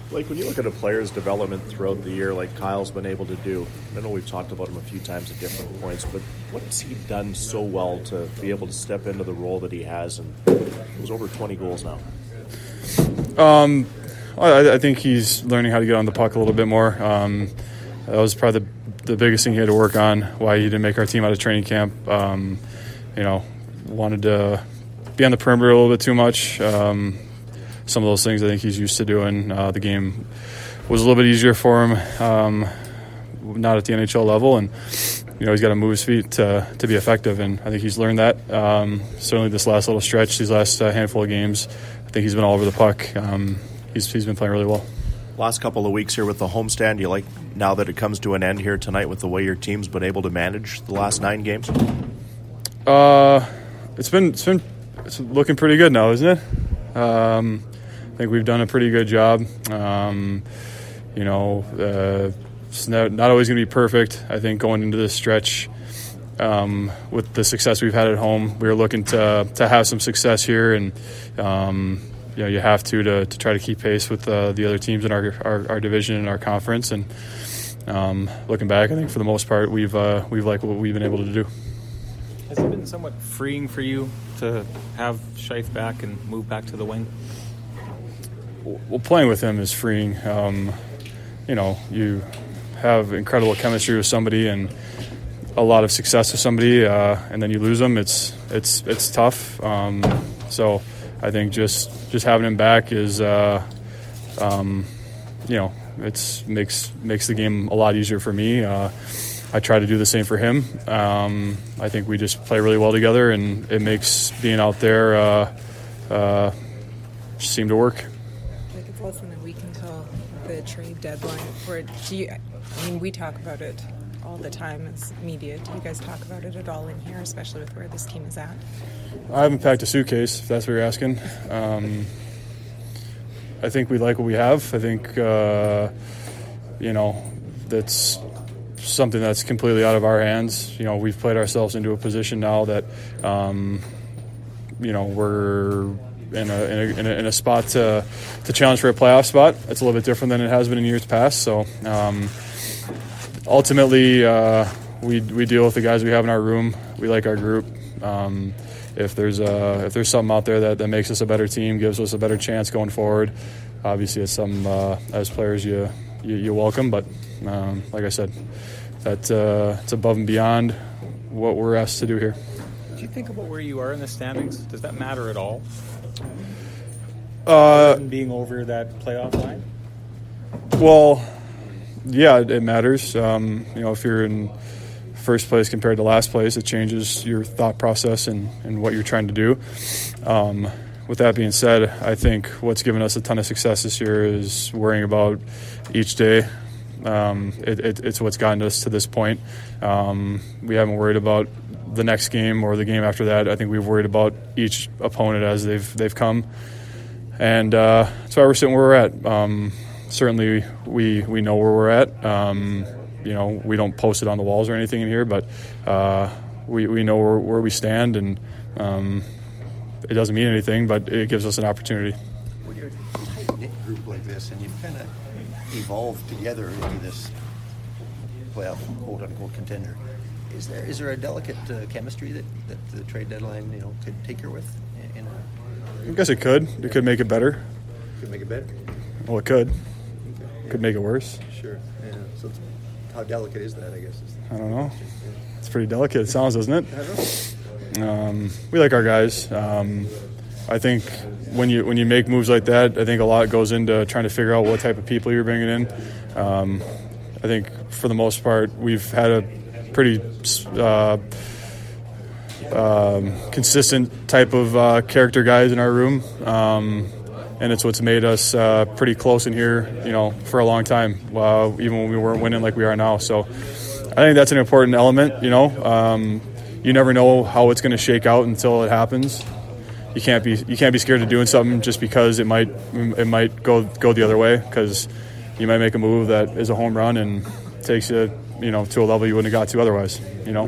Like when you look at a player's development throughout the year, like Kyle's been able to do, I know we've talked about him a few times at different points, but what's he done so well to be able to step into the role that he has? And he's over 20 goals now. I think he's learning how to get on the puck a little bit more. That was probably the biggest thing he had to work on, why he didn't make our team out of training camp. Wanted to be on the perimeter a little bit too much. Some of those things I think he's used to doing. The game was a little bit easier for him, not at the NHL level, and he's got to move his feet to be effective, and I think he's learned that. Certainly this last little stretch, these last handful of games, I think he's been all over the puck. He's been playing really well. Last couple of weeks here with the homestand, do you like now that it comes to an end here tonight with the way your team's been able to manage the last 9 games? It's looking pretty good now, isn't it? I think we've done a pretty good job. It's not always going to be perfect. I think going into this stretch, with the success we've had at home, we were looking to have some success here, and you have to try to keep pace with the other teams in our division and our conference. And looking back, I think for the most part, we've liked what we've been able to do. Has it been somewhat freeing for you to have Scheif back and move back to the wing? Well, playing with him is freeing. You have incredible chemistry with somebody and a lot of success with somebody, and then you lose them. It's tough. So I think just having him back is, makes the game a lot easier for me. I try to do the same for him. I think we just play really well together, and it makes being out there seem to work. Like it's less than a week until the trade deadline. We talk about it all the time as media. Do you guys talk about it at all in here, especially with where this team is at? I haven't packed a suitcase, if that's what you're asking. I think we like what we have. I think, that's something that's completely out of our hands. We've played ourselves into a position now that, we're in a spot to challenge for a playoff spot. It's a little bit different than it has been in years past. So ultimately, we deal with the guys we have in our room. We like our group. If there's something out there that makes us a better team, gives us a better chance going forward, obviously it's something as players you welcome. But like I said, it's above and beyond what we're asked to do here. Do you think about where you are in the standings? Does that matter at all? Being over that playoff line? Well, yeah, it matters. If you're in first place compared to last place, it changes your thought process and what you're trying to do. With that being said, I think what's given us a ton of success this year is worrying about each day. It's what's gotten us to this point. We haven't worried about the next game or the game after that. I think we've worried about each opponent as they've come, and that's why we're sitting where we're at. Certainly, we know where we're at. We don't post it on the walls or anything in here, but we know where we stand, and it doesn't mean anything, but it gives us an opportunity. When you're a tight-knit group like this, and you've kind of evolved together into this playoff quote-unquote contender, is there a delicate chemistry that the trade deadline could tinker with? I guess it could. It could make it better. Could make it better? Well, it could. Could make it worse. Sure. Yeah. So how delicate is that, I guess? I don't know. It's pretty delicate, it sounds, doesn't it? I don't know. We like our guys. I think when you make moves like that, I think a lot goes into trying to figure out what type of people you're bringing in. I think for the most part, we've had a pretty consistent type of character guys in our room, and it's what's made us pretty close in here, for a long time, even when we weren't winning like we are now. So I think that's an important element. You never know how it's going to shake out until it happens. You can't be scared of doing something just because it might go the other way, because you might make a move that is a home run and takes you to a level you wouldn't have got to otherwise.